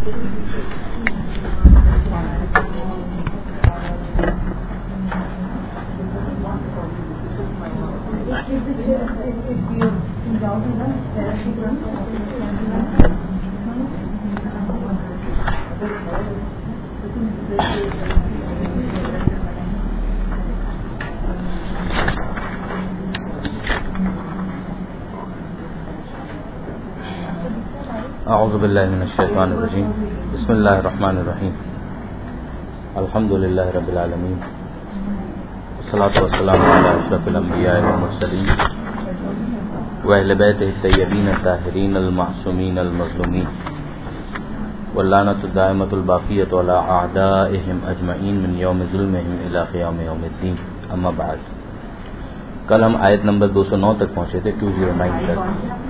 اعوذ باللہ من الشیطان الرجیم بسم اللہ الرحمن الرحیم الحمد للہ رب العالمین والصلاة والسلام علی اشرف الانبیاء والمرسلین واہل بیتہ الطیبین الطاہرین المعصومین المظلومین واللعنۃ الدائمۃ الباقیۃ علی اعدائہم اجمعین من یوم ظلمہم الی قیام یوم الدین. اما بعد، کل ہم آیت نمبر 209 تک پہنچے تھے، 209 تک.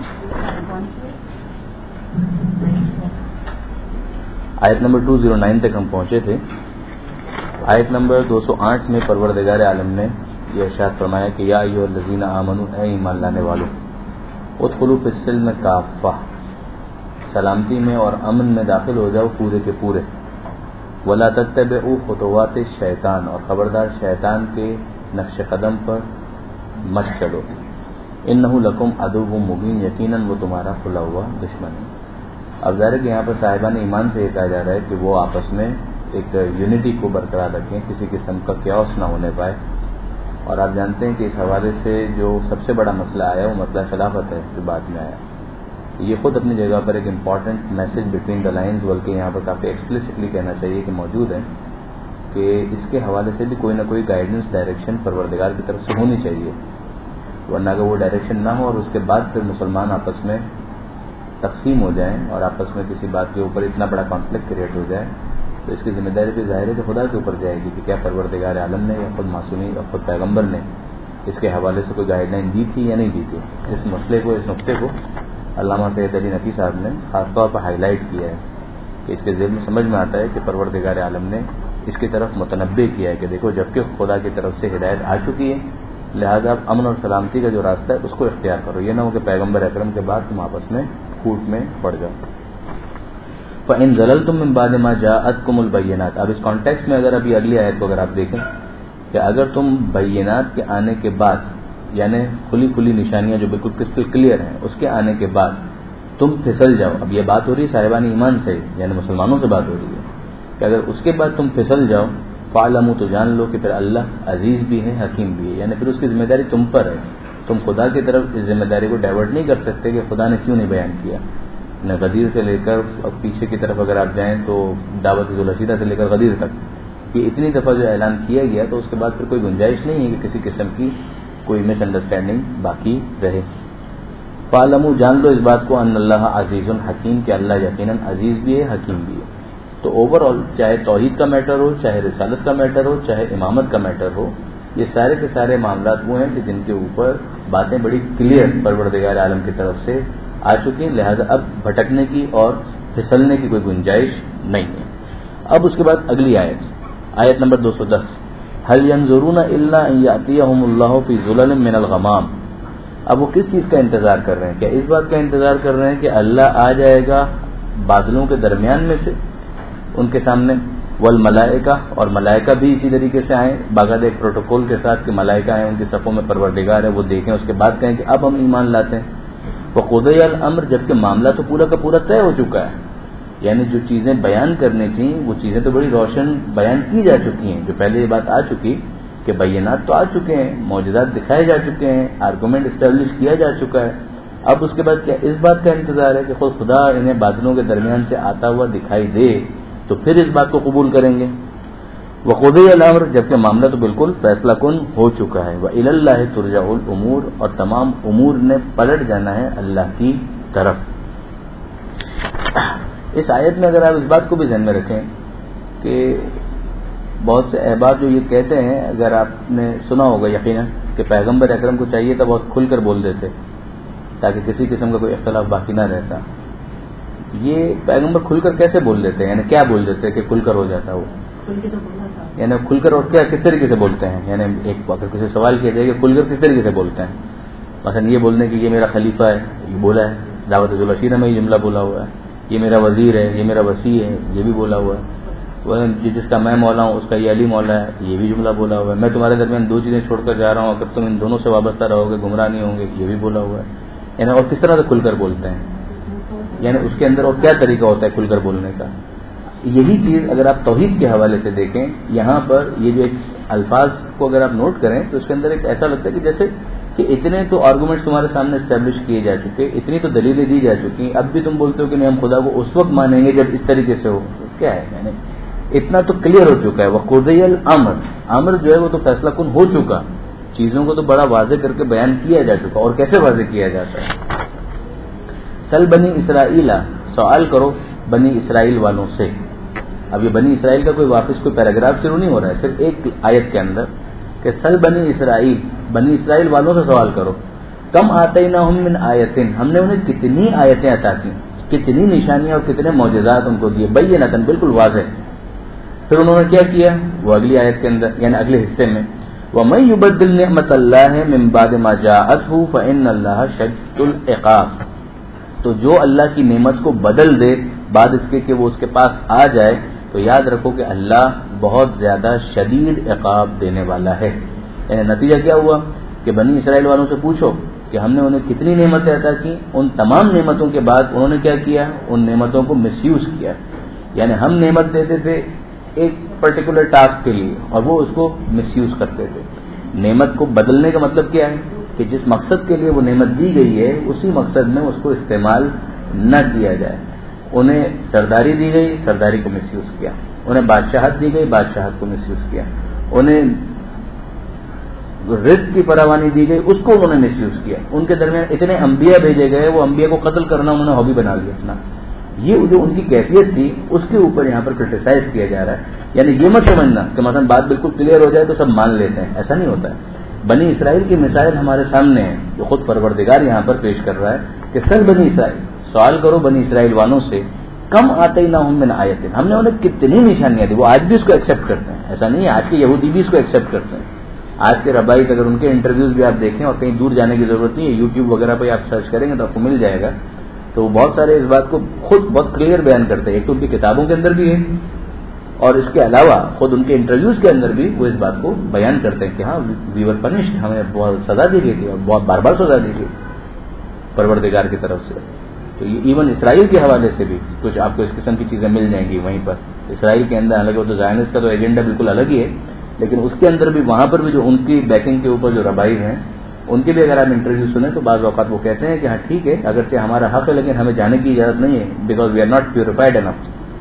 آیت نمبر 209 تک ہم پہنچے تھے. آیت نمبر 208 میں پروردگار عالم نے یہ ارشاد فرمایا کہ یا ایھا الذین آمنوا، اے ایمان لانے والو، ادخلوا فی السلم کافہ، سلامتی میں اور امن میں داخل ہو جاؤ پورے کے پورے. ولا تتبعوا خطوات الشیطان، اور خبردار شیطان کے نقش قدم پر مت چلو. انہ لکم عدو مبین، یقیناً وہ تمہارا کھلا ہوا دشمن ہے. اب ظاہر ہے کہ یہاں پر صاحبان ایمان سے یہ کہا جا رہا ہے کہ وہ آپس میں ایک یونٹی کو برقرار رکھیں، کسی قسم کا کیوس نہ ہونے پائے. اور آپ جانتے ہیں کہ اس حوالے سے جو سب سے بڑا مسئلہ آیا وہ مسئلہ خلافت ہے جو بعد میں آیا. یہ خود اپنی جگہ پر ایک important message between the lines, بلکہ یہاں پر کافی ایکسپلسٹلی کہنا چاہیے کہ موجود ہے کہ اس کے حوالے سے بھی کوئی نہ کوئی گائیڈنس، ڈائریکشن پروردگار کی طرف سے ہونی چاہیے. ورنہ اگر وہ ڈائریکشن نہ ہو اور اس کے بعد پھر مسلمان آپس میں تقسیم ہو جائیں اور آپس میں کسی بات کے اوپر اتنا بڑا کانفلکٹ کریٹ ہو جائے، تو اس کی ذمہ داری بھی ظاہر ہے کہ خدا کے اوپر جائے گی کہ کیا پروردگار عالم نے یا خود معصومی اور خود پیغمبر نے اس کے حوالے سے کوئی گائیڈ لائن دی تھی یا نہیں دی تھی. اس مسئلے کو، اس نقطے کو علامہ سید علی نقی صاحب نے خاص طور پر ہائی لائٹ کیا ہے کہ اس کے ذہن میں سمجھ میں آتا ہے کہ پروردگار عالم نے اس کی طرف متنبع کیا ہے کہ دیکھو جبکہ خدا کی طرف سے ہدایت آ چکی ہے، لہذا اب امن اور سلامتی کا جو راستہ ہے اس کو اختیار کرو. یہ نہ ہو کہ پیغمبر اکرم کے بعد تم آپس میں پھوٹ میں پڑ جاؤ. فَإِن زَلَلْتُم مِّن بَعْدِ مَا جَاءَتْكُمُ الْبَيِّنَاتُ. اب اس کانٹیکسٹ میں اگر ابھی اگلی آیت کو اگر آپ دیکھیں کہ اگر تم بینات کے آنے کے بعد، یعنی کھلی نشانیاں جو بالکل کرسٹل کلیئر ہیں، اس کے آنے کے بعد تم پھسل جاؤ. اب یہ بات ہو رہی ہے صاحبان ایمان سے، یعنی مسلمانوں سے بات ہو رہی ہے کہ اگر اس کے بعد تم پھسل جاؤ، فَاعْلَمُوا، تو جان لو کہ پھر اللہ عزیز بھی ہے، حکیم بھی ہے. یعنی پھر اس کی ذمہ داری تم پر ہے. تم خدا کی طرف اس ذمہ داری کو ڈائیورٹ نہیں کر سکتے کہ خدا نے کیوں نہیں بیان کیا. نہ غدیر سے لے کر اب پیچھے کی طرف اگر آپ جائیں تو دعوت ذوالرشیدہ سے لے کر غدیر تک یہ اتنی دفعہ جو اعلان کیا گیا، تو اس کے بعد پھر کوئی گنجائش نہیں ہے کہ کسی قسم کی کوئی مس انڈرسٹینڈنگ باقی رہے. فَاعْلَمُوا، جان لو اس بات کو، ان اللہ عزیز حکیم، کہ اللہ یقیناً عزیز بھی ہے، حکیم بھی ہے. تو اوور آل چاہے توحید کا میٹر ہو، چاہے رسالت کا میٹر ہو، چاہے امامت کا میٹر ہو، یہ سارے کے سارے معاملات وہ ہیں کہ جن کے اوپر باتیں بڑی کلیئر پروردگار عالم کی طرف سے آ چکی ہیں. لہذا اب بھٹکنے کی اور پھسلنے کی کوئی گنجائش نہیں ہے. اب اس کے بعد اگلی آیت نمبر 210، هل ينظرون الا ان ياتيهم الله في ظلل من الغمام. اب وہ کس چیز کا انتظار کر رہے ہیں؟ کیا اس بات کا انتظار کر رہے ہیں کہ اللہ آ جائے گا بادلوں کے درمیان میں سے ان کے سامنے، والملائکہ، اور ملائکہ بھی اسی طریقے سے آئیں باقاعدہ ایک پروٹوکول کے ساتھ کہ ملائکہ آئیں، ان کی صفوں میں پروردگار ہے، وہ دیکھیں، اس کے بعد کہیں کہ اب ہم ایمان لاتے ہیں. وقضی الامر، جبکہ معاملہ تو پورا کا پورا طے ہو چکا ہے. یعنی جو چیزیں بیان کرنی تھیں وہ چیزیں تو بڑی روشن بیان کی جا چکی ہیں. جو پہلے یہ بات آ چکی کہ بینات تو آ چکے ہیں، معجزات دکھائے جا چکے ہیں، آرگومنٹ اسٹیبلش کیا جا چکا ہے. اب اس کے بعد کیا اس بات کا انتظار ہے کہ خود خدا انہیں بادلوں کے درمیان سے آتا ہوا دکھائی دے تو پھر اس بات کو قبول کریں گے؟ وقضی الامر، جبکہ معاملہ تو بالکل فیصلہ کن ہو چکا ہے. وإلی اللہ ترجع الامور، اور تمام امور نے پلٹ جانا ہے اللہ کی طرف. اس آیت میں اگر آپ اس بات کو بھی ذہن میں رکھیں کہ بہت سے احباب جو یہ کہتے ہیں، اگر آپ نے سنا ہوگا یقیناً کہ پیغمبر اکرم کو چاہیے تھا بہت کھل کر بول دیتے تاکہ کسی قسم کا کوئی اختلاف باقی نہ رہتا. یہ پیغمبر کھل کر کیسے بول دیتے ہیں؟ یعنی کیا بول دیتے کہ کھل کر ہو جاتا وہ؟ یعنی کھل کر اور کیا کس طریقے سے بولتے ہیں؟ یعنی ایک اگر کسی سوال کیا جائے کہ کھل کر کس طریقے سے بولتے ہیں؟ مثلا یہ بولنے کہ یہ میرا خلیفہ ہے، یہ بولا ہے، دعوت ذوالرشیدہ میں یہ جملہ بولا ہوا ہے، یہ میرا وزیر ہے، یہ میرا وسیع ہے، یہ بھی بولا ہوا ہے. وہ جس کا میں مولا ہوں اس کا یہ علی مولا ہے، یہ بھی جملہ بولا ہوا ہے. میں تمہارے درمیان دو چیزیں چھوڑ کر جا رہا ہوں، اگر تم ان دونوں سے وابستہ رہو گے گمراہ نہیں ہوں گے، یہ بھی بولا ہوا ہے. یعنی اور کس طرح سے کھل کر بولتے ہیں، یعنی اس کے اندر اور کیا طریقہ ہوتا ہے کھل کر بولنے کا. یہی چیز اگر آپ توحید کے حوالے سے دیکھیں، یہاں پر یہ جو ایک الفاظ کو اگر آپ نوٹ کریں تو اس کے اندر ایک ایسا لگتا ہے کہ جیسے کہ اتنے تو آرگومنٹس تمہارے سامنے اسٹیبلش کیے جا چکے، اتنی تو دلیلیں دی جا چکی، اب بھی تم بولتے ہو کہ نہیں ہم خدا کو اس وقت مانیں گے جب اس طریقے سے ہو. کیا ہے یعنی اتنا تو کلیئر ہو چکا ہے. وقضی الامر، امر جو ہے وہ تو فیصلہ کن ہو چکا، چیزوں کو تو بڑا واضح کر کے بیان کیا جا چکا. اور کیسے واضح کیا جاتا ہے؟ سل بنی اسرائیل، سوال کرو بنی اسرائیل والوں سے. اب یہ بنی اسرائیل کا کوئی واپس کوئی پیراگراف شروع نہیں ہو رہا ہے، صرف ایک آیت کے اندر کہ سل بنی اسرائیل، بنی اسرائیل والوں سے سوال کرو. کم آتیناہم من آیتن، ہم نے انہیں کتنی آیتیں عطا کی، کتنی نشانیاں اور کتنے معجزات ان کو دیے، بینۃ بالکل واضح. پھر انہوں نے کیا کیا؟ وہ اگلی آیت کے اندر یعنی اگلے حصے میں وَمَن يُبَدِّلْ نِعْمَةَ اللَّهِ مِن بَعْدِ مَا جَاءَتْهُ فَإِنَّ اللَّهَ شَدِيدُ الْعِقَابِ. تو جو اللہ کی نعمت کو بدل دے بعد اس کے کہ وہ اس کے پاس آ جائے تو یاد رکھو کہ اللہ بہت زیادہ شدید عقاب دینے والا ہے. یعنی نتیجہ کیا ہوا کہ بنی اسرائیل والوں سے پوچھو کہ ہم نے انہیں کتنی نعمتیں عطا کی، ان تمام نعمتوں کے بعد انہوں نے کیا کیا؟ ان نعمتوں کو مس یوز کیا. یعنی ہم نعمت دیتے تھے ایک پرٹیکولر ٹاسک کے لیے اور وہ اس کو مس یوز کرتے تھے. نعمت کو بدلنے کا مطلب کیا ہے کہ جس مقصد کے لیے وہ نعمت دی گئی ہے اسی مقصد میں اس کو استعمال نہ کیا جائے. انہیں سرداری دی گئی، سرداری کو مس یوز کیا. انہیں بادشاہت دی گئی، بادشاہت کو مس یوز کیا. انہیں رزق کی فراوانی دی گئی، اس کو انہوں نے مس یوز کیا. ان کے درمیان اتنے انبیاء بھیجے گئے، وہ انبیاء کو قتل کرنا انہوں نے ہابی بنا لیا اپنا. یہ جو ان کی کیفیت تھی اس کے اوپر یہاں پر کرٹیسائز کیا جا رہا ہے. یعنی یہ مت سمجھنا کہ مثلا بات بالکل کلیئر ہو جائے تو سب مان لیتے ہیں، ایسا نہیں ہوتا ہے. بنی اسرائیل کی مثال ہمارے سامنے ہے جو خود پروردگار یہاں پر پیش کر رہا ہے کہ سل بنی اسرائیل، سوال کرو بنی اسرائیل والوں سے کم آتیناہم من آیت، ہم نے انہیں کتنی نشانیاں دی. وہ آج بھی اس کو ایکسیپٹ کرتے ہیں، ایسا نہیں ہے. آج کے یہودی بھی اس کو ایکسیپٹ کرتے ہیں. آج کے ربائی اگر ان کے انٹرویوز بھی آپ دیکھیں اور کہیں دور جانے کی ضرورت نہیں ہے، یوٹیوب وغیرہ پہ آپ سرچ کریں گے تو آپ کو مل جائے گا. تو وہ بہت سارے اس بات کو خود بہت کلیئر بیان کرتے ہیں. ایک تو ان کی کتابوں کے اندر بھی ہے اور اس کے علاوہ خود ان کے انٹرویوز کے اندر بھی وہ اس بات کو بیان کرتے ہیں کہ ہاں وی ور پنشڈ، ہمیں بہت سزا دی گئی تھی اور بہت بار بار سزا دی گئی پروردگار کی طرف سے. تو یہ ایون اسرائیل کے حوالے سے بھی کچھ آپ کو اس قسم کی چیزیں مل جائیں گی وہیں پر. اسرائیل کے اندر حالانکہ وہ تو زائنسٹ کا تو ایجنڈا بالکل الگ ہی ہے، لیکن اس کے اندر بھی وہاں پر بھی جو ان کی بیکنگ کے اوپر جو ربائی ہیں ان کے بھی اگر آپ انٹرویو سنیں تو بعض اوقات وہ کہتے ہیں کہ ہاں ٹھیک ہے اگرچہ ہمارا حق ہے لیکن ہمیں جانے کی اجازت نہیں ہے، because we are not purified enough.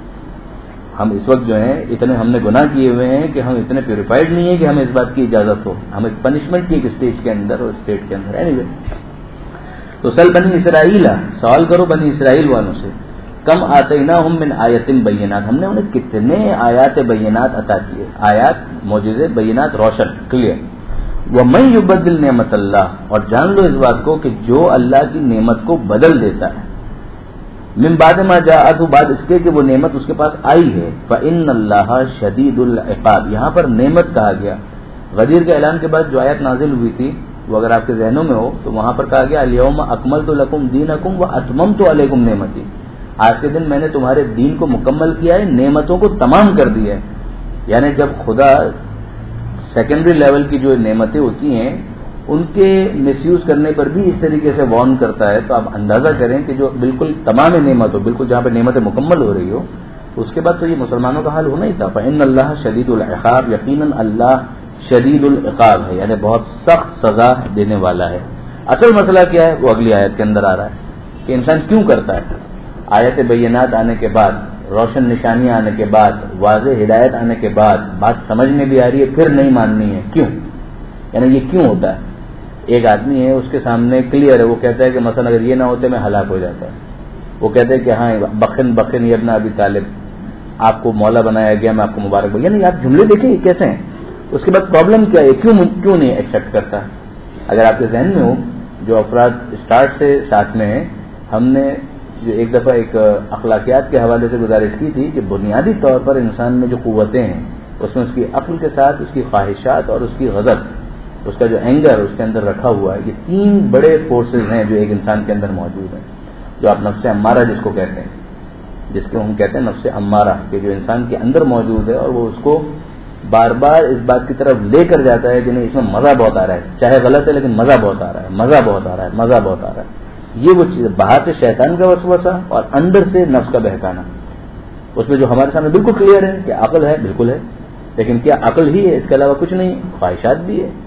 ہم اس وقت جو ہیں اتنے ہم نے گناہ کیے ہوئے ہیں کہ ہم اتنے پیوریفائڈ نہیں ہیں کہ ہمیں اس بات کی اجازت ہو. ہم ایک پنشمنٹ کی ایک اسٹیج کے اندر اور اسٹیٹ کے اندر اینی وے. تو سل بنی اسرائیل، سوال کرو بنی اسرائیل والوں سے کم آتیناہم من آیت بینات، ہم نے انہیں کتنے آیات بینات عطا کیے. آیات معجزے، بینات روشن کلیئر. وَمَن يُبَدِّلْ نِعْمَةَ اللَّهِ، اور جان لو اس بات کو کہ جو اللہ کی نعمت کو بدل دیتا ہے من بعد ما جاءته، بعد اس کے کہ وہ نعمت اس کے پاس آئی ہے، فَإِنَّ اللَّهَ شَدِيدُ الْعِقَابِ. یہاں پر نعمت کہا گیا. غدیر کے اعلان کے بعد جو آیت نازل ہوئی تھی وہ اگر آپ کے ذہنوں میں ہو تو وہاں پر کہا گیا اليوم اکملت لکم دینکم واتممت علیکم نعمتی، آج کے دن میں نے تمہارے دین کو مکمل کیا ہے، نعمتوں کو تمام کر دیا ہے. یعنی جب خدا سیکنڈری لیول کی جو نعمتیں ہوتی ہیں ان کے مس یوز کرنے پر بھی اس طریقے سے وارن کرتا ہے تو آپ اندازہ کریں کہ جو بالکل تمام نعمت ہو، بالکل جہاں پہ نعمتیں مکمل ہو رہی ہو اس کے بعد تو یہ مسلمانوں کا حال ہونا ہی تھا. فإن اللہ شدید العقاب، یقیناً اللہ شدید العقاب ہے، یعنی بہت سخت سزا دینے والا ہے. اصل مسئلہ کیا ہے وہ اگلی آیت کے اندر آ رہا ہے کہ انسان کیوں کرتا ہے. آیت بینات آنے کے بعد، روشن نشانیاں آنے کے بعد، واضح ہدایت آنے کے بعد بات سمجھ میں بھی آ رہی ہے پھر نہیں ماننی ہے. کیوں؟ یعنی یہ کیوں ہوتا ہے؟ ایک آدمی ہے اس کے سامنے کلیئر ہے، وہ کہتا ہے کہ مثلا اگر یہ نہ ہوتے میں ہلاک ہو جاتا ہے. وہ کہتے ہیں کہ ہاں بخن بخن ابن ابی طالب، آپ کو مولا بنایا گیا، میں آپ کو مبارک. یعنی آپ جملے دیکھیں کیسے ہیں. اس کے بعد پرابلم کیا ہے، کیوں نہیں ایکسیپٹ کرتا. اگر آپ کے ذہن میں ہو جو افراد اسٹارٹ سے ساتھ میں ہیں، ہم نے جو ایک دفعہ ایک اخلاقیات کے حوالے سے گزارش کی تھی کہ بنیادی طور پر انسان میں جو قوتیں ہیں اس میں اس کی عقل کے ساتھ اس کی خواہشات اور اس کی غضب، اس کا جو اینگر اس کے اندر رکھا ہوا ہے، یہ تین بڑے فورسز ہیں جو ایک انسان کے اندر موجود ہیں، جو آپ نفس امارہ جس کو کہتے ہیں. جس کو ہم کہتے ہیں نفس امارہ، کہ جو انسان کے اندر موجود ہے اور وہ اس کو بار بار اس بات کی طرف لے کر جاتا ہے کہ نہیں اس میں مزہ بہت آ رہا ہے، چاہے غلط ہے لیکن مزہ بہت آ رہا ہے، مزہ بہت آ رہا ہے، مزہ بہت آ رہا ہے. یہ وہ چیز، باہر سے شیطان کا وسوسہ اور اندر سے نفس کا بہکانا. اس میں جو ہمارے سامنے بالکل کلیئر ہے کہ عقل ہے، بالکل ہے، لیکن کیا عقل ہی ہے؟ اس کے علاوہ کچھ نہیں، خواہشات بھی ہے،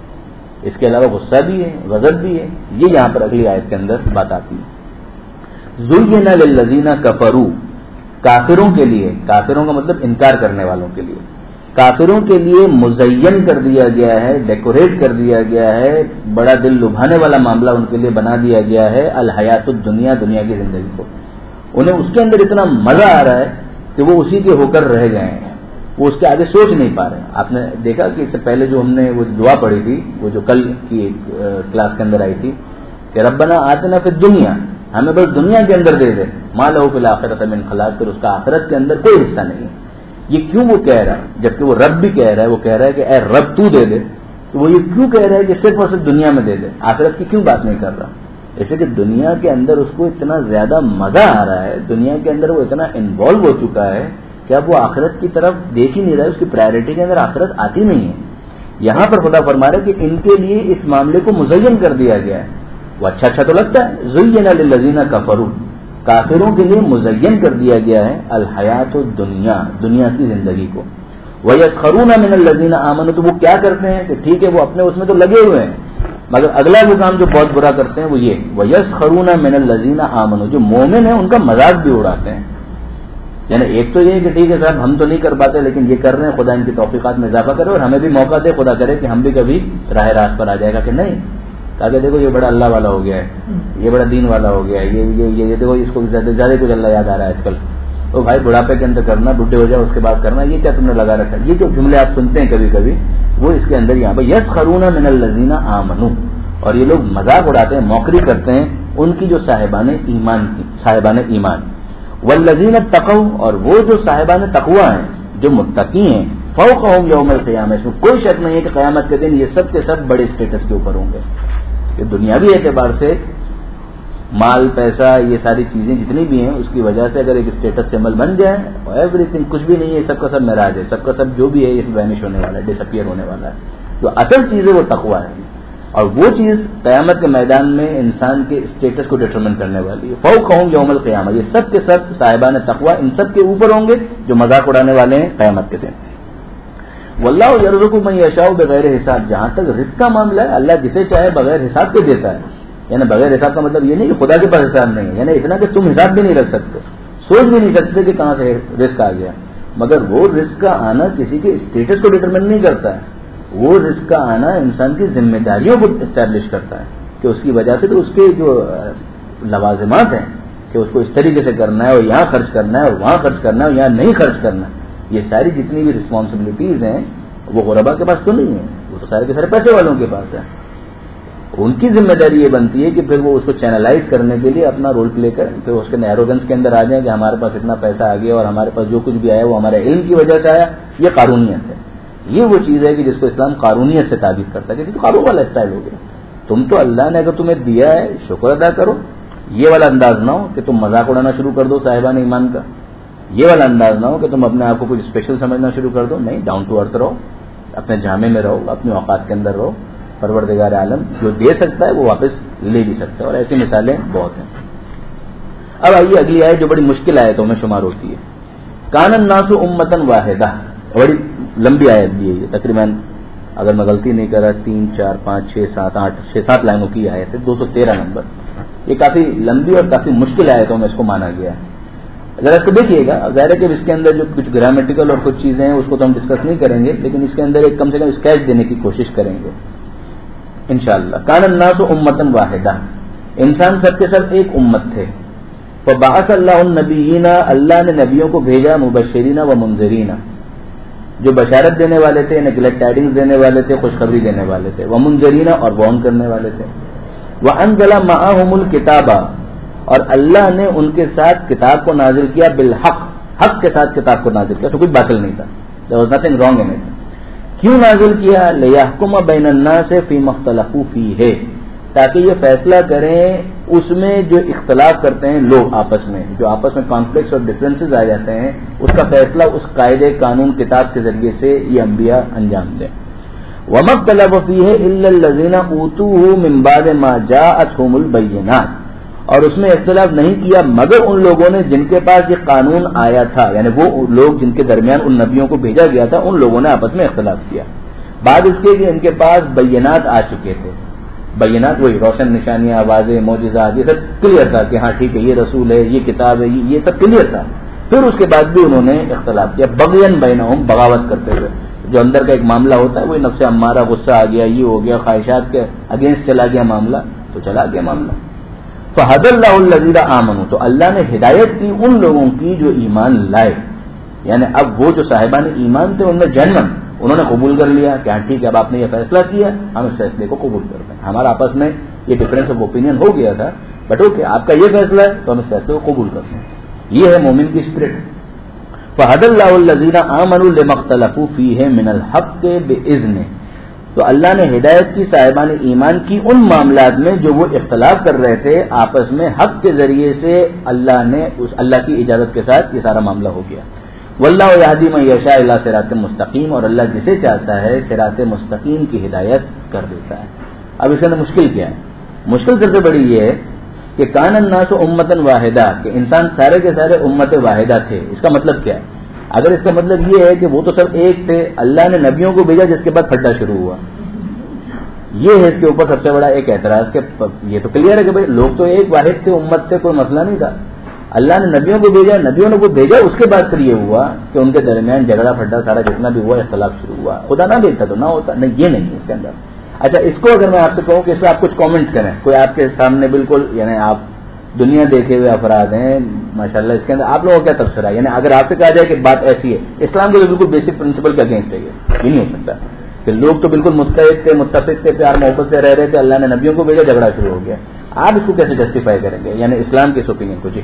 اس کے علاوہ غصہ بھی ہے، غضب بھی ہے. یہ یہاں پر اگلی آیت کے اندر بات آتی ہے. زُيِّنَ لِلَّذِينَ كَفَرُوا، کافروں کے لیے، کافروں کا مطلب انکار کرنے والوں کے لیے، کافروں کے لیے مزین کر دیا گیا ہے، ڈیکوریٹ کر دیا گیا ہے، بڑا دل لبھانے والا معاملہ ان کے لیے بنا دیا گیا ہے الحیات الدنیا، دنیا کی زندگی کو. انہیں اس کے اندر اتنا مزہ آ رہا ہے کہ وہ اسی کے ہو کر رہ گئے ہیں، وہ اس کے آگے سوچ نہیں پا رہے ہیں. آپ نے دیکھا کہ اس سے پہلے جو ہم نے وہ دعا پڑھی تھی، وہ جو کل کی کلاس کے اندر آئی تھی کہ ربنا آتنا فی الدنیا، ہمیں بس دنیا کے اندر دے دے، ما لہ فی الآخرۃ من خلاق، پھر اس کا آخرت کے اندر کوئی حصہ نہیں ہے. یہ کیوں وہ کہہ رہا ہے؟ جبکہ وہ رب بھی کہہ رہا ہے، وہ کہہ رہا ہے کہ اے رب تو دے دے. تو وہ یہ کیوں کہہ رہا ہے کہ صرف اور صرف دنیا میں دے دے، آخرت کی کیوں بات نہیں کر رہا؟ ایسے کہ دنیا کے اندر اس کو اتنا زیادہ مزہ آ رہا ہے، دنیا کے اندر وہ اتنا انوالو ہو چکا ہے کہ اب وہ آخرت کی طرف دیکھ ہی نہیں رہا ہے، اس کی پرائرٹی کے اندر آخرت آتی نہیں ہے. یہاں پر خدا فرما رہا ہے کہ ان کے لیے اس معاملے کو مزین کر دیا گیا ہے. وہ اچھا تو لگتا ہے، زُيِّنَ لِلَّذِينَ كَفَرُوا، کافروں کے لیے مزین کر دیا گیا ہے الحیات الدنیا، دنیا کی زندگی کو. وَيَسْخَرُونَ مِنَ الَّذِينَ آمَنُوا، تو وہ کیا کرتے ہیں کہ ٹھیک ہے وہ اپنے اس میں تو لگے ہوئے ہیں، مگر اگلا وہ کام جو بہت برا کرتے ہیں وہ یہ وَيَسْخَرُونَ مِنَ الَّذِينَ آمَنُوا، جو مومن ہیں ان کا مذاق بھی اڑاتے ہیں. یعنی ایک تو یہ کہ ٹھیک ہے صاحب ہم تو نہیں کر پاتے لیکن یہ کر رہے ہیں، خدا ان کی توفیقات میں اضافہ کرے اور ہمیں بھی موقع دے، خدا کرے کہ ہم بھی کبھی راہ راست پر آ جائے گا کہ نہیں. کہ دیکھو یہ بڑا اللہ والا ہو گیا ہے، یہ بڑا دین والا ہو گیا ہے، یہ دیکھو اس کو زیادہ کچھ اللہ یاد آ رہا ہے آج کل. تو بھائی بڑھاپے کے اندر کرنا، بڈھے ہو جائے اس کے بعد کرنا، یہ کیا تم نے لگا رکھا ہے؟ یہ جو جملے آپ سنتے ہیں کبھی کبھی وہ اس کے اندر یہاں پہ یسخرون من الذین آمنوا، اور یہ لوگ مذاق اڑاتے ہیں، موقری کرتے ہیں ان کی جو صاحبان ایمان. والذین اتقوا، اور وہ جو صاحبان تقوی ہیں، جو متقی ہیں، فوقہم یوم القیامہ، اس میں کوئی شک نہیں ہے کہ قیامت کے دن یہ سب کے سب بڑے اسٹیٹس کے اوپر ہوں گے. کہ دنیاوی اعتبار سے مال پیسہ یہ ساری چیزیں جتنی بھی ہیں اس کی وجہ سے اگر ایک اسٹیٹس سے عمل بن جائے اور ایوری تھنگ کچھ بھی نہیں ہے، سب کا سب معراج ہے، سب کا سب جو بھی ہے یہ وینش ہونے والا ہے، ڈس اپیئر ہونے والا ہے. جو اصل چیز ہے وہ تقویٰ ہے، اور وہ چیز قیامت کے میدان میں انسان کے اسٹیٹس کو ڈٹرمن کرنے والی ہے. فوقہم یوم القیامہ، یہ سب کے سب صاحبان تقویٰ ان سب کے اوپر ہوں گے جو مذاق اڑانے والے ہیں قیامت کے دن. واللہ یرزق من یشاء بغیر حساب، جہاں تک رزق کا معاملہ ہے اللہ جسے چاہے بغیر حساب کے دیتا ہے. یعنی بغیر حساب کا مطلب یہ نہیں کہ خدا کے پاس حساب نہیں ہے، یعنی اتنا کہ تم حساب بھی نہیں رکھ سکتے، سوچ بھی نہیں سکتے کہ کہاں سے رزق آ گیا. مگر وہ رزق کا آنا کسی کے اسٹیٹس کو ڈٹرمن نہیں کرتا ہے، وہ رزق کا آنا انسان کی ذمہ داریوں کو اسٹیبلش کرتا ہے کہ اس کی وجہ سے تو اس کے جو لوازمات ہیں کہ اس کو اس طریقے سے کرنا ہے اور یہاں خرچ کرنا ہے اور وہاں خرچ کرنا ہے اور یہاں نہیں خرچ کرنا ہے. یہ ساری جتنی بھی رسپانسبلٹیز ہیں وہ غربا کے پاس تو نہیں ہے، وہ تو سارے کے سارے پیسے والوں کے پاس ہے. ان کی ذمہ داری یہ بنتی ہے کہ پھر وہ اس کو چینلائز کرنے کے لیے اپنا رول پلے کریں، پھر اس کے ایروگنس کے اندر آ جائیں کہ ہمارے پاس اتنا پیسہ آ گیا اور ہمارے پاس جو کچھ بھی آیا وہ ہمارے علم کی وجہ سے آیا. یہ قارونیت ہے، یہ وہ چیز ہے کہ جس کو اسلام قارونیت سے تعبیر کرتا ہے کہ قارون والا اسٹائل ہو گیا. تم تو اللہ نے اگر تمہیں دیا ہے شکر ادا کرو. یہ والا انداز نہ ہو کہ تم مذاق اڑانا شروع کر دو صاحبان ایمان کا، یہ والا انداز نہ ہو کہ تم اپنے آپ کو کچھ اسپیشل سمجھنا شروع کر دو. نہیں، ڈاؤن ٹو ارتھ رہو، اپنے جامع میں رہو، اپنے اوقات کے اندر رہو. پروردگار عالم جو دے سکتا ہے وہ واپس لے بھی سکتا ہے، اور ایسی مثالیں بہت ہیں. اب آئیے اگلی آیت جو بڑی مشکل آیتوں میں شمار ہوتی ہے. کان الناس امۃ واحدہ، بڑی لمبی آیت بھی ہے یہ، تقریباً اگر میں غلطی نہیں کر رہا 3 4 5 6 7 8 6-7 لائنوں کی آیت ہے، 213 نمبر. یہ کافی لمبی اور کافی مشکل آیتوں میں اس کو مانا گیا ہے. ذرا اس کو دیکھیے گا. ظاہر ہے کہ اس کے اندر جو کچھ گرامیٹیکل اور کچھ چیزیں ہیں اس کو تو ہم ڈسکس نہیں کریں گے، لیکن اس کے اندر ایک کم سے کم اسکیچ دینے کی کوشش کریں گے انشاءاللہ. کان الناس امۃ واحدہ، انسان سب کے سب ایک امت تھے. فبعث اللہ النبیین، اللہ نے نبیوں کو بھیجا، مبشرین و منذرین، جو بشارت دینے والے تھے، گلیڈ ٹائڈنگز دینے والے تھے، خوشخبری دینے والے تھے، ومنذرین، اور وارن کرنے والے تھے. وانزل معهم الکتاب، اور اللہ نے ان کے ساتھ کتاب کو نازل کیا، بالحق، حق کے ساتھ کتاب کو نازل کیا، تو کچھ باطل نہیں تھا. there was nothing wrong in it. کیوں نازل کیا؟ لیحکم بین الناس فیما اختلفوا فیہ، تاکہ یہ فیصلہ کریں اس میں جو اختلاف کرتے ہیں لوگ آپس میں، جو آپس میں کانفلکٹس اور ڈفرینسز آ جاتے ہیں، اس کا فیصلہ اس قاعدے قانون کتاب کے ذریعے سے یہ انبیاء انجام دیں. وَمَا اخْتَلَفَ فِيهِ إِلَّا الَّذِينَ أُوتُوهُ مِن بَعْدِ مَا جَاءَتْهُمُ الْبَيِّنَاتُ، اور اس میں اختلاف نہیں کیا مگر ان لوگوں نے جن کے پاس یہ قانون آیا تھا، یعنی وہ لوگ جن کے درمیان ان نبیوں کو بھیجا گیا تھا، ان لوگوں نے آپس میں اختلاف کیا بعد اس کے کہ ان کے پاس بینات آ چکے تھے. بینات وہی روشن نشانیاں، آوازیں، معجزات، یہ سب کلیئر تھا کہ ہاں ٹھیک ہے یہ رسول ہے، یہ کتاب ہے، یہ سب کلیئر تھا. پھر اس کے بعد بھی انہوں نے اختلاف کیا بغین بینہم، بغاوت کرتے ہوئے. جو اندر کا ایک معاملہ ہوتا ہے وہی نفس امارہ، غصہ آ گیا، یہ ہو گیا، خواہشات کے اگینسٹ چلا گیا معاملہ، تو چلا گیا معاملہ. فہد اللہ الذین آمنوا، تو اللہ نے ہدایت کی ان لوگوں کی جو ایمان لائے. یعنی اب وہ جو صاحبان ایمان تھے ان میں جنون انہوں نے قبول کر لیا کہ ہاں ٹھیک ہے اب آپ نے یہ فیصلہ کیا، ہم اس فیصلے کو قبول کرتے ہیں. ہمارا آپس میں یہ ڈفرینس آف اوپینین ہو گیا تھا، بٹ اوکے آپ کا یہ فیصلہ ہے تو ہم اس فیصلے کو قبول کرتے ہیں. یہ ہے مومن کی اسپرٹ. فہد اللہ الذین آمنوا لما اختلفوا فیہ من الحق بإذنہ، تو اللہ نے ہدایت کی صاحبان ایمان کی ان معاملات میں جو وہ اختلاف کر رہے تھے آپس میں، حق کے ذریعے سے اللہ کی اجازت کے ساتھ یہ سارا معاملہ ہو گیا. واللہ یہدی من یشاء الی صراط مستقیم، اور اللہ جسے چاہتا ہے صراط مستقیم کی ہدایت کر دیتا ہے. اب اس کے اندر مشکل کیا ہے؟ مشکل سب سے بڑی یہ ہے کہ کان الناس امۃ واحدہ، کہ انسان سارے کے سارے امت واحدہ تھے. اس کا مطلب کیا ہے؟ اگر اس کا مطلب یہ ہے کہ وہ تو سب ایک تھے، اللہ نے نبیوں کو بھیجا جس کے بعد پھٹا شروع ہوا، یہ ہے اس کے اوپر سب سے بڑا ایک اعتراض. کہ یہ تو کلیئر ہے کہ بھائی لوگ تو ایک واحد تھے، امت سے کوئی مسئلہ نہیں تھا. اللہ نے نبیوں کو بھیجا، نبیوں نے کو بھیجا، اس کے بعد پھر یہ ہوا کہ ان کے درمیان جھگڑا پھٹا سارا جتنا بھی ہوا اختلاف شروع ہوا. خدا نہ بھیجتا تو نہ ہوتا، نہیں یہ نہیں اس کے اندر. اچھا اس کو اگر میں آپ سے کہوں کہ اس پہ آپ کچھ کامنٹ کریں، کوئی آپ کے سامنے بالکل یعنی آپ دنیا دیکھے ہوئے افراد ہیں ماشاءاللہ، اس کے اندر آپ لوگوں کا کیا تبصرہ ہے؟ یعنی اگر آپ سے کہا جائے کہ بات ایسی ہے، اسلام کے تو بالکل بیسک پرنسپل کے اگینسٹ ہے، یہ نہیں ہو سکتا کہ لوگ تو بالکل متحد تھے، متفق تھے، پیار محبت سے رہ رہے تھے، اللہ نے نبیوں کو بھیجا، جھگڑا شروع ہو گیا. آپ اس کو کیسے جسٹیفائی کریں گے یعنی اسلام کے اس اوپینین کو؟ جی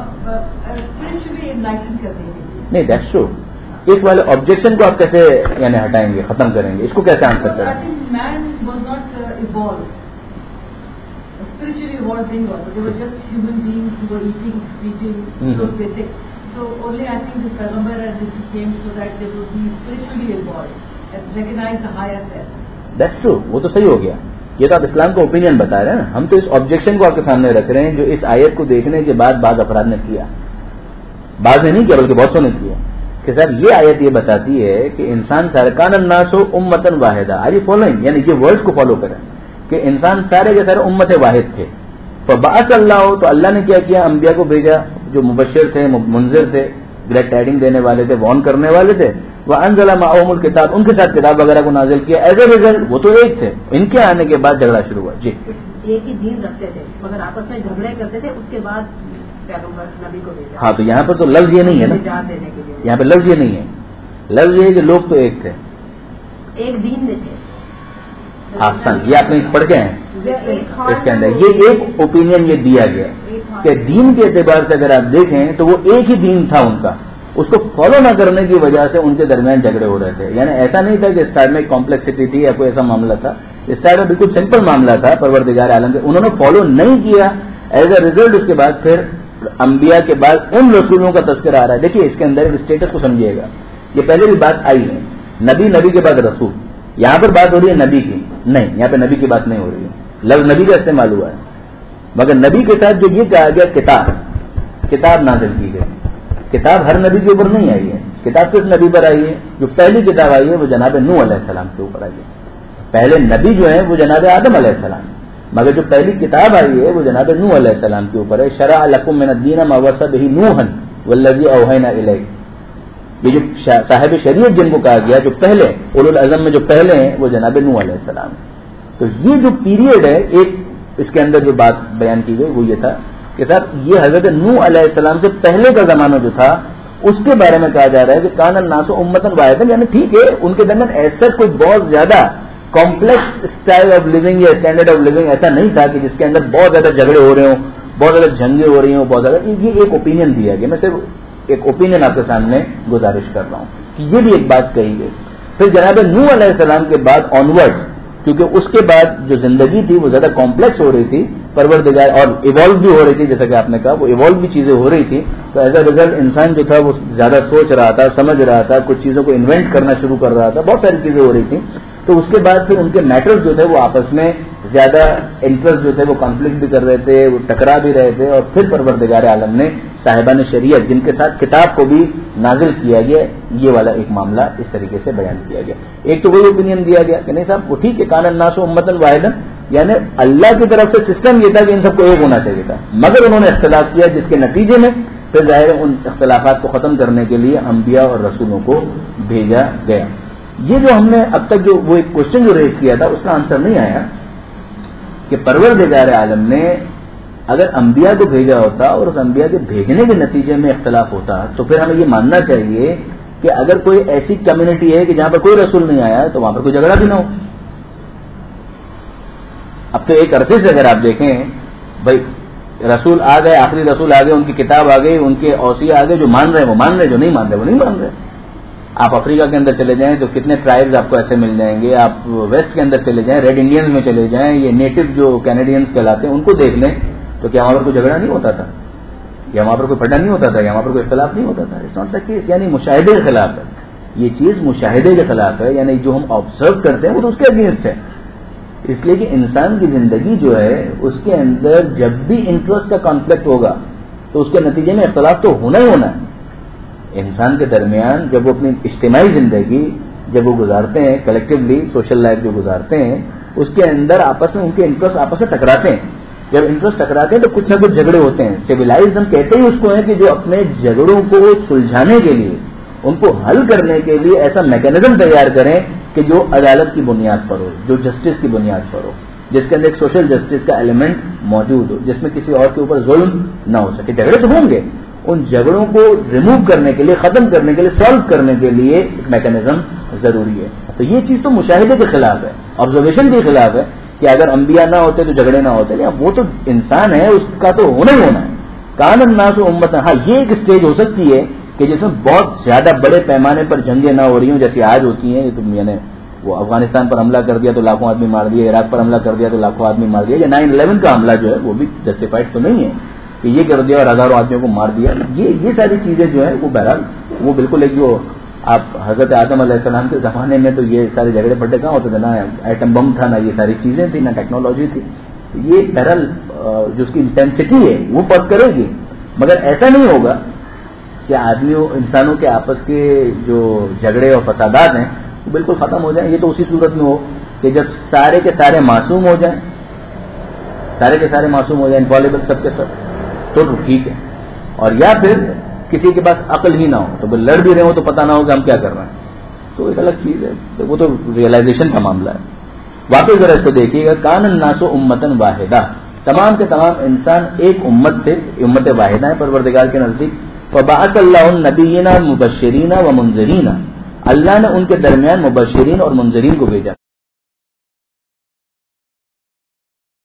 نہیں دیٹس ٹرو. اس والے آبجیکشن کو آپ کیسے یعنی ہٹائیں گے، ختم کریں گے، اس کو کیسے آنسر کریں گے؟ Spiritually evolved being also. They were just human beings who were eating, speaking, so basic. So only I think this Pagambar and this came so that they would be spiritually evolved and recognize the higher self. That's true. وہ تو صحیح ہو گیا. یہ تو آپ اسلام کا opinion بتا رہے ہیں نا، ہم تو اس آبجیکشن کو آپ کے سامنے رکھ رہے ہیں جو اس آیت کو دیکھنے کے بعد بعض افراد نے کیا، بعض نے نہیں کیا بلکہ بہت سو نے کیا کہ صاحب یہ آیت یہ بتاتی ہے کہ انسان سارکان الناس امۃ واحدہ. Are you following? یعنی یہ ورڈز کو فالو کریں کہ انسان سارے کے سارے امت واحد تھے. فبعث اللہ، تو اللہ نے کیا کیا؟ انبیاء کو بھیجا جو مبشر تھے، منذر تھے، گریٹ ٹائڈنگ دینے والے تھے، وارن کرنے والے تھے. وانزل معهم الکتاب، ان کے ساتھ کتاب وغیرہ کو نازل کیا. ایز اے ریزلٹ وہ تو ایک تھے، ان کے آنے کے بعد جھگڑا شروع ہوا. جی ایک ہی دین رکھتے تھے مگر آپس میں جھگڑے کرتے تھے، اس کے بعد پیغمبر نبی کو بھیجا. ہاں تو یہاں پر تو لفظ یہ نہیں ہے نا، یہاں پہ لفظ یہ نہیں ہے، لفظ یہ ہے کہ لوگ تو ایک تھے، ایک دین میں تھے. آسان یہ آپ نے پڑھ گئے ہیں اس کے اندر یہ ایک اوپینین یہ دیا گیا کہ دین کے اعتبار سے اگر آپ دیکھیں تو وہ ایک ہی دین تھا ان کا، اس کو فالو نہ کرنے کی وجہ سے ان کے درمیان جھگڑے ہو رہے تھے. یعنی ایسا نہیں تھا کہ اسٹارٹ میں کمپلیکسٹی تھی یا کوئی ایسا معاملہ تھا، اسٹارٹ میں بالکل سمپل معاملہ تھا. پروردگار عالم کے انہوں نے فالو نہیں کیا، ایز اے ریزلٹ اس کے بعد پھر انبیاء کے بعد ان رسولوں کا تذکرہ آ رہا ہے. دیکھیے اس کے اندر ایک اسٹیٹس کو سمجھیے گا، یہ پہلے بھی بات آئی ہے، نبی کے بعد رسول. یہاں پر بات ہو رہی ہے نبی کی، نہیں یہاں پہ نبی کی بات نہیں ہو رہی ہے، لفظ نبی کا استعمال ہوا ہے. مگر نبی کے ساتھ جو یہ کہا گیا کتاب نازل کی گئی. کتاب ہر نبی کے اوپر نہیں آئی ہے، کتاب صرف نبی پر آئی ہے. جو پہلی کتاب آئی ہے وہ جناب نوح علیہ السلام کے اوپر آئی ہے. پہلے نبی جو ہیں وہ جناب آدم علیہ السلام، مگر جو پہلی کتاب آئی ہے وہ جناب نوح علیہ السلام کے اوپر ہے. شرع لکم من الدین ما وصى به نوحا والذی اوحینا الیک. یہ جو صاحب شریعت جن کو کہا گیا جو پہلے اولو العزم میں جو پہلے ہیں وہ جناب نوح علیہ السلام. تو یہ جو پیریڈ ہے ایک اس کے اندر جو بات بیان کی گئی وہ یہ تھا کہ صاحب یہ حضرت نوح علیہ السلام سے پہلے کا زمانہ جو تھا اس کے بارے میں کہا جا رہا ہے کہ کان الناس امۃ واحدہ. یعنی ٹھیک ہے ان کے درمیان ایسا کوئی بہت زیادہ کمپلیکس اسٹائل آف لیونگ یا اسٹینڈرڈ آف لیونگ ایسا نہیں تھا کہ جس کے اندر بہت زیادہ جھگڑے ہو رہے ہوں، بہت زیادہ جنگیں ہو رہی ہوں، بہت زیادہ. یہ ایک اوپینین دیا گیا، میں صرف ایک اوپینین آپ کے سامنے گزارش کر رہا ہوں کہ یہ بھی ایک بات کہی گئی. پھر جناب نوح علیہ السلام کے بعد آنورڈ، کیونکہ اس کے بعد جو زندگی تھی وہ زیادہ کمپلیکس ہو رہی تھی، پروردگار اور ایوالو بھی ہو رہی تھی، جیسا کہ آپ نے کہا وہ ایوالو بھی چیزیں ہو رہی تھی، تو ایز اے ریزلٹ انسان جو تھا وہ زیادہ سوچ رہا تھا، سمجھ رہا تھا، کچھ چیزوں کو انوینٹ کرنا شروع کر رہا تھا، بہت ساری چیزیں ہو رہی تھیں. تو اس کے بعد پھر ان کے میٹرز جو تھے وہ آپس میں زیادہ انٹرسٹ جو تھے وہ کانفلکٹ بھی کر رہے تھے، وہ ٹکرا بھی رہے تھے، اور پھر پروردگار عالم نے صاحبان شریعت جن کے ساتھ کتاب کو بھی نازل کیا گیا، یہ والا ایک معاملہ اس طریقے سے بیان کیا گیا. ایک تو وہی اوپینین دیا گیا کہ نہیں صاحب وہ ٹھیک ہے، کان الناس امۃ واحدہ، یعنی اللہ کی طرف سے سسٹم یہ تھا کہ ان سب کو ایک ہونا چاہیے تھا، مگر انہوں نے اختلاف کیا، جس کے نتیجے میں پھر ظاہر ان اختلافات کو ختم کرنے کے لیے انبیاء اور رسولوں کو بھیجا گیا. یہ جو ہم نے اب تک جو وہ ایک کوشچن جو ریز کیا تھا اس کا آنسر نہیں آیا کہ پروردگار عالم نے اگر انبیاء کو بھیجا ہوتا اور اس انبیاء کے بھیجنے کے نتیجے میں اختلاف ہوتا تو پھر ہمیں یہ ماننا چاہیے کہ اگر کوئی ایسی کمیونٹی ہے کہ جہاں پر کوئی رسول نہیں آیا تو وہاں پر کوئی جھگڑا بھی نہ ہو. اب تو ایک عرصے سے اگر آپ دیکھیں بھائی رسول آ گئے، آخری رسول آ گئے، ان کی کتاب آ گئی، ان کے اوصیہ آ گئے، جو مان رہے ہیں وہ مان رہے، جو نہیں مان رہے وہ نہیں مان رہے. آپ افریقہ کے اندر چلے جائیں تو کتنے ٹرائبز آپ کو ایسے مل جائیں گے، آپ ویسٹ کے اندر چلے جائیں، ریڈ انڈینز میں چلے جائیں، یہ نیٹو جو کینیڈینز کہلاتے ہیں ان کو دیکھ لیں تو کیا وہاں پر کوئی جھگڑا نہیں ہوتا تھا، یا وہاں پر کوئی پھڈا نہیں ہوتا تھا، یا وہاں پر کوئی اختلاف نہیں ہوتا تھا. اٹس ناٹ دا کیس، یعنی مشاہدے کے خلاف ہے یہ چیز، مشاہدے کے خلاف ہے، یعنی جو ہم آبزرو کرتے ہیں وہ تو اس کے اگینسٹ ہے. اس لیے کہ انسان کی زندگی جو ہے اس کے اندر جب بھی انٹرسٹ کا کانفلکٹ ہوگا تو اس کے نتیجے میں اختلاف تو ہونا ہی ہونا ہے. انسان کے درمیان جب وہ اپنی اجتماعی زندگی جب وہ گزارتے ہیں، کلیکٹیولی سوشل لائف جو گزارتے ہیں، اس کے اندر آپس میں ان کے انٹرسٹ آپس میں ٹکراتے ہیں. جب انٹرسٹ ٹکراتے ہیں تو کچھ نہ کچھ جھگڑے ہوتے ہیں. سویلائزڈ ہم کہتے ہی اس کو ہیں کہ جو اپنے جھگڑوں کو سلجھانے کے لیے، ان کو حل کرنے کے لیے ایسا میکینزم تیار کریں کہ جو عدالت کی بنیاد پر ہو، جو جسٹس کی بنیاد پر ہو، جس کے اندر ایک سوشل جسٹس کا ایلیمنٹ موجود ہو، جس میں کسی اور کے اوپر ظلم نہ ہو سکے. جھگڑے تو ہوں گے، ان جھگڑوں کو ریموو کرنے کے لیے، ختم کرنے کے لیے، سالو کرنے کے لیے ایک میکینزم ضروری ہے. تو یہ چیز تو مشاہدے کے خلاف ہے، آبزرویشن کے خلاف ہے کہ اگر انبیاء نہ ہوتے تو جھگڑے نہ ہوتے. وہ تو انسان ہے، اس کا تو ہونا ہی ہونا ہے. کان الناس امۃ، ہاں یہ ایک اسٹیج ہو سکتی ہے کہ جس میں بہت زیادہ بڑے پیمانے پر جنگیں نہ ہو رہی ہوں جیسی آج ہوتی ہیں. یعنی وہ افغانستان پر حملہ کر دیا تو لاکھوں آدمی مار دیا، عراق پر حملہ کر دیا تو لاکھوں آدمی مار دیا، یا 9/11 کا حملہ جو ہے وہ بھی جسٹیفائڈ تو نہیں ہے کہ یہ کر دیا اور ہزاروں آدمیوں کو مار دیا. یہ ساری چیزیں جو ہیں وہ بہرحال وہ بالکل ایک جو آپ حضرت آدم علیہ السلام کے زمانے میں تو یہ سارے جھگڑے پڑے کہاں ہوتے تھے، نہ ایٹم بم تھا، نہ یہ ساری چیزیں تھیں، نہ ٹیکنالوجی تھی. یہ بہرحال جو اس کی انٹینسٹی ہے وہ فرق کرے گی، مگر ایسا نہیں ہوگا کہ آدمیوں انسانوں کے آپس کے جو جھگڑے اور فسادات ہیں وہ بالکل ختم ہو جائیں. یہ تو اسی صورت میں ہو کہ جب سارے کے سارے معصوم ہو جائیں، سارے کے سارے معصوم ہو جائیں، انفالبل سب کے سب، تو ٹھیک ہے. اور یا پھر کسی کے پاس عقل ہی نہ ہو تو لڑ بھی رہے ہو تو پتہ نہ ہو کہ ہم کیا کر رہے ہیں، تو ایک الگ چیز ہے. وہ تو ریئلائزیشن کا معاملہ ہے. واقعی ذرا اس کو دیکھیے گا، کان الناس امۃ واحدہ، تمام کے تمام انسان ایک امت تھے، امت واحدہ ہے پروردگار کے نزدیک. وبعث اللہ النبیین مبشرین و منذرین، اللہ نے ان کے درمیان مبشرین اور منذرین کو بھیجا.